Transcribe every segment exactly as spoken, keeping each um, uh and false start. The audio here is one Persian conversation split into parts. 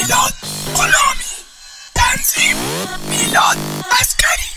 میلاد غلامی، تنظیم میلاد عسکری.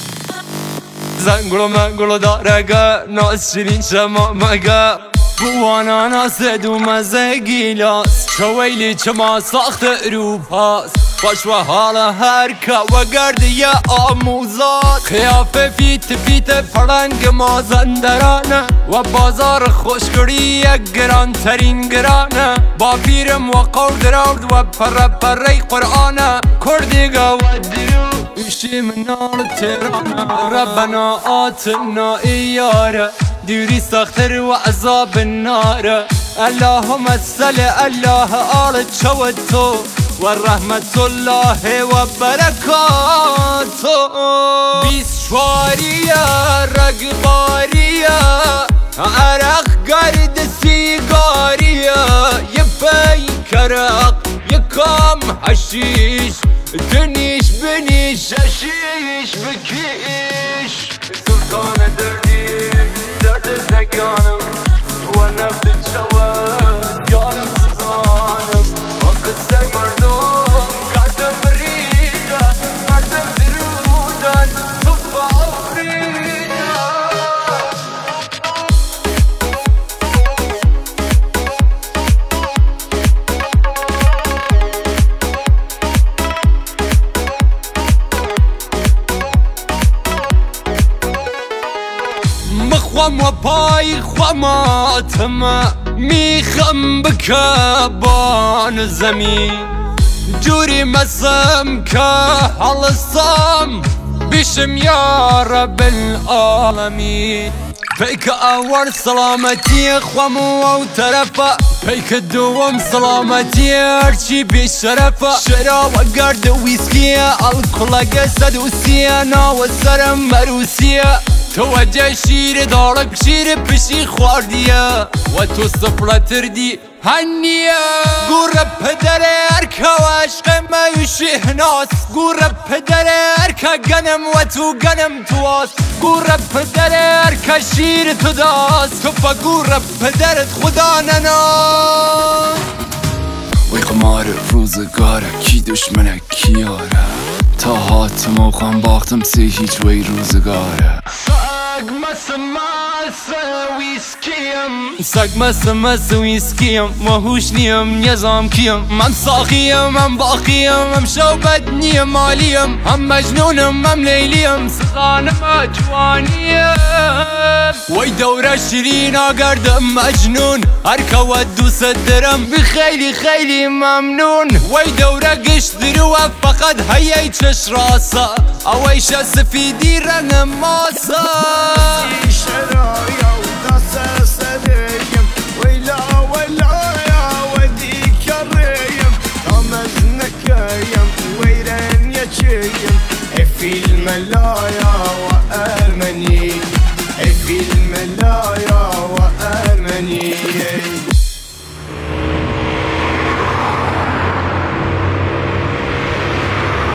زنگلو منگلو دارگه ناز شیرین شما مگه بوانا ناسد و مزه گیلاس شویلی چما ساخت اروپاست باش و حالا هرکه و گردی آموزاد خیافه فیت فیت پرنگ مازندرانه و بازار خوشگری یک گران ترین گرانه با پیرم و قول درود و پر پره قرآنه کردیگه و درو ایشی منال تیرانه ربنا آتنا ایاره دیوری ساختر و عذاب النار اللهم صل الله آل چوتو و رحمت الله و برکاتو بیسشواریه رگباریه عرق گرد سیگاریه یه پیکرق یه کام حشیش دنیش بنیش حشیش بکیش سلطان دردی درد زگانم و نفت چواد یارم سزانم و قصه مردم کردم بریده مردم درودن صبح آفریده مخوام و پای خواماتم میخم بکبان زمین جوری مسم که حلصم بشم یا رب العالمین پیک اول سلامتی خوام و طرفه پیک دوم سلامتی هرچی بیشرفه شراب و گرد و ویسکی الکل صد و سیه ناو سرم مروسیه توجه شیر دارک شیر پشی خواردیه و تو سفرتر دی هنیه گوره پدر ارکه و عشق میوشی هناس گوره پدر ارکه گنم و تو گنم تو آس گوره پدر ارکه شیر تو داست تو پا گوره پدرت خدا نناس وی قمار روزگاره کی دشمنه کیاره تا هاتم و خواهم باختم سی هیچ وی روزگاره سگ مس مس ویسکیم سگ مس مس ویسکیم وحوش نیم نظام کیم من ساقیم من باقیم هم شوبت نیم مالیم هم مجنونم هم لیلیم سخانم جوانیم وی دوره شیرین آگردم مجنون هرکه و دوست درم خیلی خیلی ممنون وی دوره گشت درو فقط هیای چش راسه اویش سفیدی رنگ ماسه شرايا وداس سديم ويلا ويلا يا وديك الريم طمزنك يم ويرن يا شيم في الملايا